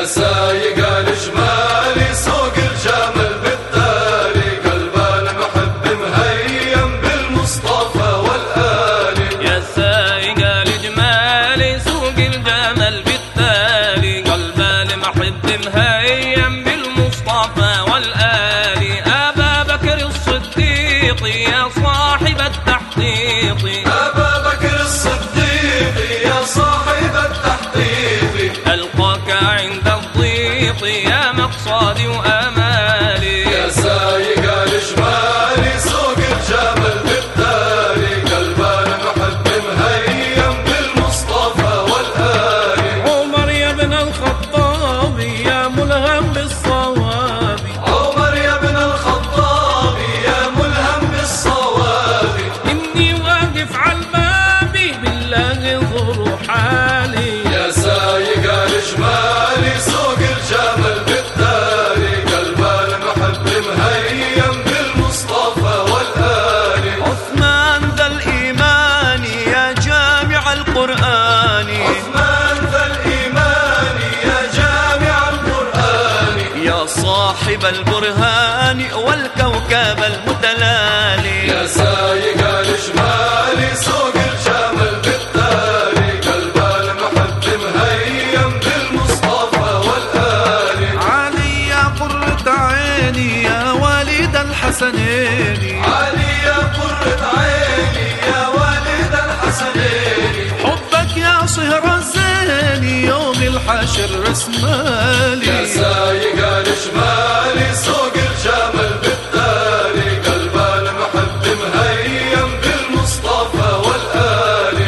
يا سايق الجمال سوق الجمل بالتالي، قلب المحب مهيم بالمصطفى والآل. يا سايق الجمال سوق الجمل بالتالي، قلب المحب مهيم بالمصطفى والآل. أبا بكر الصديق يا صاحب التحقيق، أبا بكر الصديق يا صاحب التحقيق، ألقاك عند الضيق يا مقصدي وآمالي. يا سايق الجمال سوق الجمل بالتالي، قلب المحب مهيم بالمصطفى والآل. عمر يا ابن الخطاب يا ملهم بالصواب، عمر يا ابن الخطاب يا ملهم بالصواب، إني واقف على الباب بالله انظروا حالي. يا سايق الجمال سوق الجمل بالتالي، قلب المحب مهيم بالمصطفى والآل. عثمان ذا الإيمان يا جامع القرآن، عثمان ذا الإيمان يا جامع القرآن، يا صاحب البرهان والكوكب المتلالي. يا سايق الجمال سوق الجمل بالتالي، قلب المحب مهيم بالمصطفى والآل. علي يا قرة عيني يا والد الحسنين، علي يا قرة عيني يا والد الحسنين، حبك يا صهر الزين يوم الحشر رسمالي. يا سايق الجمال سوق الجمل بالتالي، قلب المحب مهيم بالمصطفى والآل.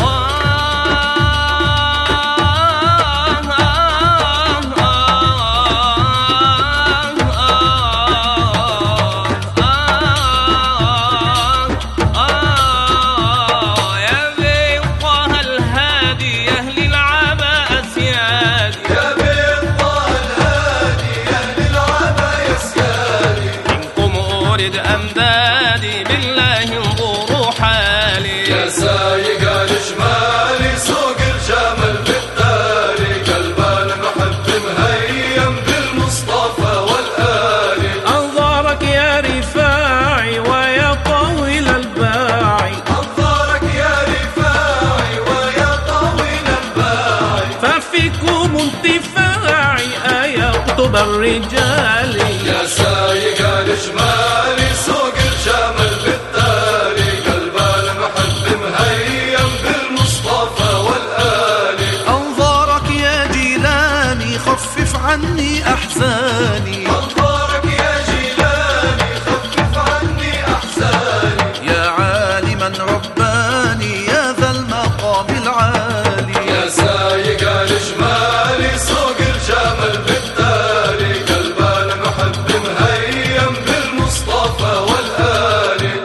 يا ذي الطه الهادي يا أهل العباء سيادي، يا بيض الهادي يا أهل العبا يسيادي، منكم أورد أمدادي بالله انظروا حالي. يا سايق الجمال سوق الجمل بالتالي، قلب المحب مهيم بالمصطفى والآل. أنظارك يا رفاعي ويا طويل الباعي، أنظارك يا رفاعي ويا طويل الباعي، ففيكم انتفاعي آية قطب الرجال. يا سايق الجمال سوق الجمل بالتالي، قلب المحب مهيم بالمصطفى والآل. أنظارك يا جيلاني خفف عني أحزاني، أنظارك يا جيلاني خفف عني أحزاني، يا عالما رباني يا ذا المقام العالي. يا سايق الجمال سوق الجمل بالتالي، قلب المحب مهيم بالمصطفى والآل.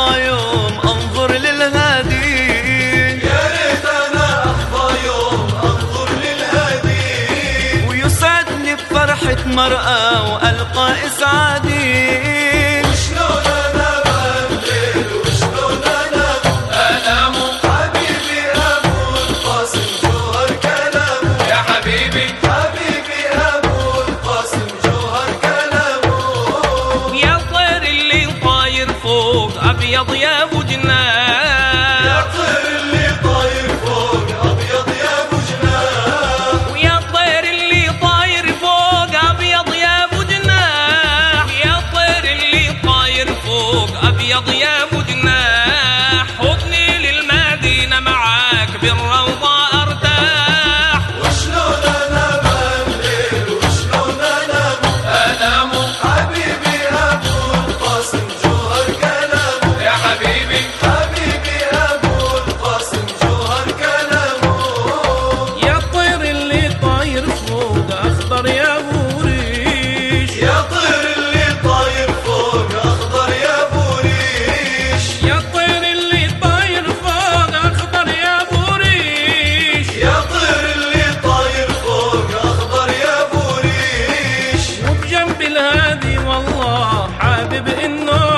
أحظى يوم أنظر للهادي، يا ريت أنا أحظى يوم أنظر للهادي، ويسعدني بفرحة مرأة وألقى إسعادي. وشلون أنا بالليل وشلون أنا أنام، حبيبي أبو القاسم جوهر كلامه، يا حبيبي حبيبي أبو القاسم جوهر كلامه. يا طير اللي طاير فوق أبيض يا أبو جناح، يا طير اللي طاير فوق أبيض يا أبو جناح، ويا طير اللي طاير فوق أبيض يا أبو جناح، يا طير اللي طاير فوق أبيض يا أبو جناح، خذني للمدينة معاك بالروضة أرتاح. وشلون أنا بالليل وشلون أنام، حبيبي أبو القاسم جوهر كلامه، يا حبيبي حبيبي أبو القاسم جوهر كلامه. يا طير اللي طاير فوق أخضر يا أبو ريش، يا طير اللي طاير فوق أخضر يا أبو ريش، يا طير اللي طاير فوق أخضر يا أبو ريش، يا طير اللي طاير فوق أخضر يا أبو ريش. وبجنب الهادي والله حابب إنه